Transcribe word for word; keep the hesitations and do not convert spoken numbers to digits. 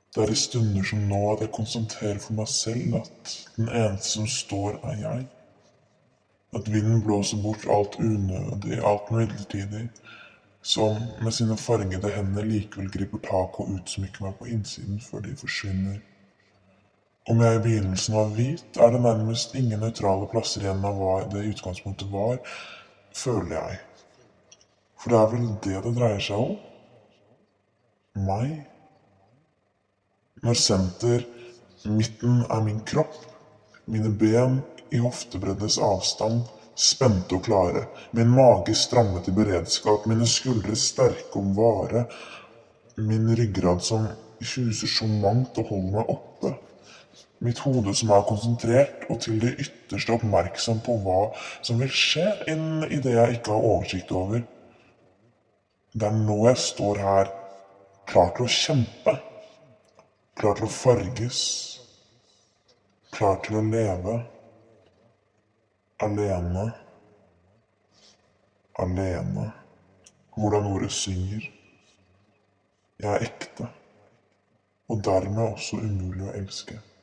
Det er i stunder som nå at jeg konstaterer for meg selv at den eneste som står, er jeg. At vinden blåser bort alt unødig, alt midlertidig, som med sine fargede hender likevel griper tak og utsmykker meg på innsiden før de forsvinner. Om jeg i begynnelsen var hvit, er det nærmest ingen nøytrale plasser igjen av hva det i utgangspunktet var, føler jeg. For det er vel det det dreier seg om? Meg? Når senter, midten er min kropp, mine ben i hoftebreddes avstand, spente og klare, min mage strammet i beredskap, mine skuldre sterke om vare, min ryggrad som huser så mangt og holder meg oppe, mitt hode som er konsentrert og til det ytterste oppmerksom på hva som vil skje inn i det jeg ikke har oversikt over. Det er nå jeg står her, klar til å kjempe, klar til å farges, klar til å leve, alene, alene, hvordan ordet synger. Jeg er ekte, og dermed også umulig å elske.